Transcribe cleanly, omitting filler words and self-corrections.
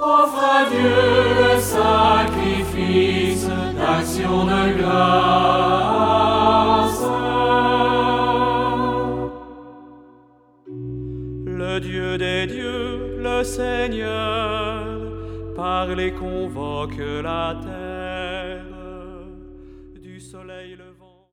Offre à Dieu le sacrifice d'action de grâce. Le Dieu des dieux, le Seigneur, par les convoque la terre, du soleil